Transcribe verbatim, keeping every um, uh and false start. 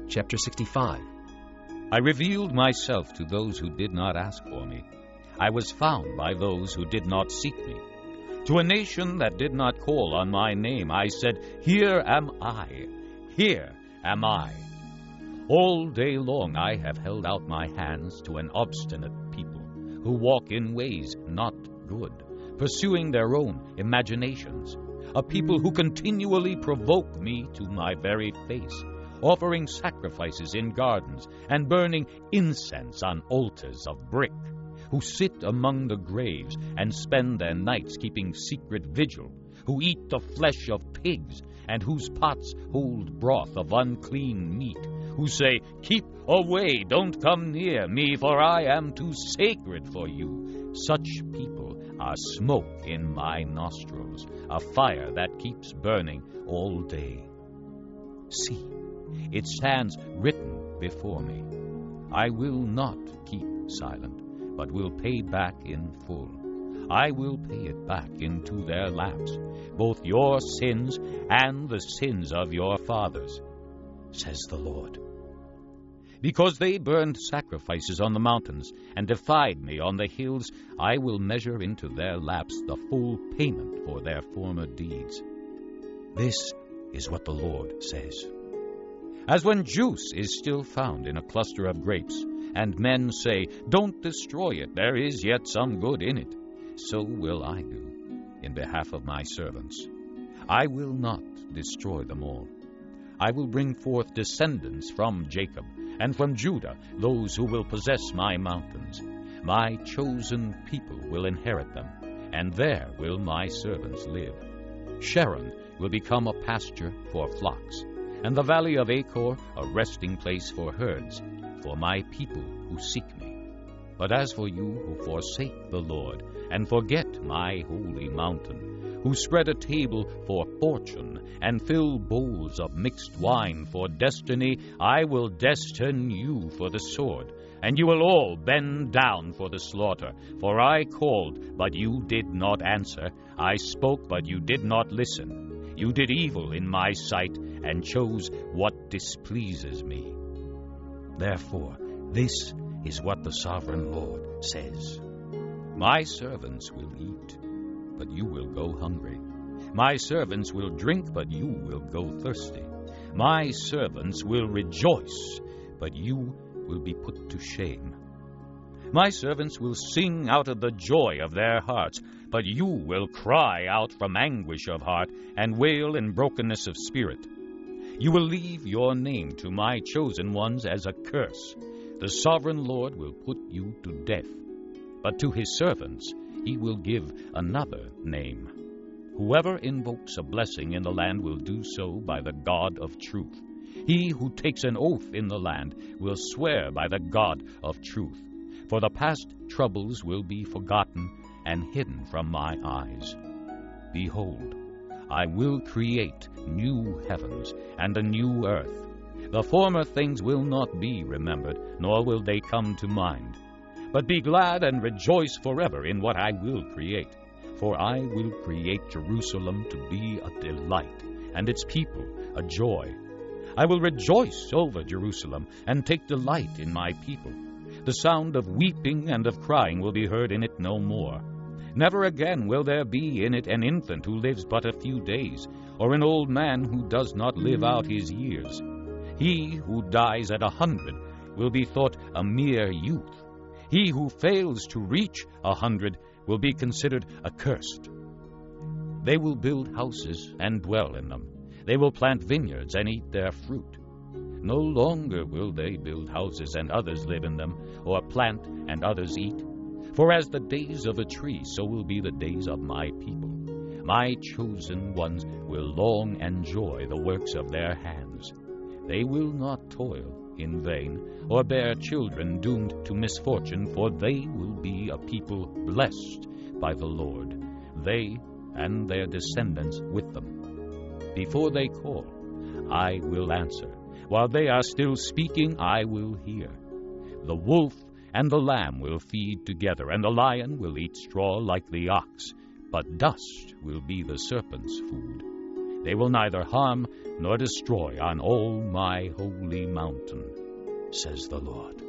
Chapter sixty-five. I revealed myself to those who did not ask for me. I was found by those who did not seek me. To a nation that did not call on my name, I said, Here am I, here am I. All day long I have held out my hands to an obstinate people who walk in ways not good, pursuing their own imaginations, a people who continually provoke me to my very face, offering sacrifices in gardens and burning incense on altars of brick, who sit among the graves and spend their nights keeping secret vigil, who eat the flesh of pigs and whose pots hold broth of unclean meat, who say, Keep away, don't come near me, for I am too sacred for you. Such people are smoke in my nostrils, a fire that keeps burning all day. See, it stands written before me. I will not keep silent, but will pay back in full. I will pay it back into their laps, both your sins and the sins of your fathers, says the Lord. Because they burned sacrifices on the mountains and defied me on the hills, I will measure into their laps the full payment for their former deeds. This is what the Lord says. As when juice is still found in a cluster of grapes, and men say, Don't destroy it, there is yet some good in it, so will I do in behalf of my servants. I will not destroy them all. I will bring forth descendants from Jacob, and from Judah those who will possess my mountains. My chosen people will inherit them, and there will my servants live. Sharon will become a pasture for flocks, and the valley of Achor a resting place for herds, for my people who seek me. But as for you who forsake the Lord, and forget my holy mountain, who spread a table for fortune, and fill bowls of mixed wine for destiny, I will destine you for the sword, and you will all bend down for the slaughter. For I called, but you did not answer. I spoke, but you did not listen. You did evil in my sight, and chose what displeases me. Therefore, this is what the sovereign Lord says. My servants will eat, but you will go hungry. My servants will drink, but you will go thirsty. My servants will rejoice, but you will be put to shame. My servants will sing out of the joy of their hearts, but you will cry out from anguish of heart and wail in brokenness of spirit. You will leave your name to my chosen ones as a curse. The sovereign Lord will put you to death, but to his servants he will give another name. Whoever invokes a blessing in the land will do so by the God of truth. He who takes an oath in the land will swear by the God of truth. For the past troubles will be forgotten and hidden from my eyes. Behold, I will create new heavens and a new earth. The former things will not be remembered, nor will they come to mind. But be glad and rejoice forever in what I will create. For I will create Jerusalem to be a delight, and its people a joy. I will rejoice over Jerusalem, and take delight in my people. The sound of weeping and of crying will be heard in it no more. Never again will there be in it an infant who lives but a few days, or an old man who does not live out his years. He who dies at a hundred will be thought a mere youth. He who fails to reach a hundred will be considered accursed. They will build houses and dwell in them. They will plant vineyards and eat their fruit. No longer will they build houses and others live in them, or plant and others eat. For as the days of a tree, so will be the days of my people. My chosen ones will long enjoy the works of their hands. They will not toil in vain, or bear children doomed to misfortune, for they will be a people blessed by the Lord, they and their descendants with them. Before they call, I will answer. While they are still speaking, I will hear. The wolf and the lamb will feed together, and the lion will eat straw like the ox, but dust will be the serpent's food. They will neither harm nor destroy on all my holy mountain, says the Lord.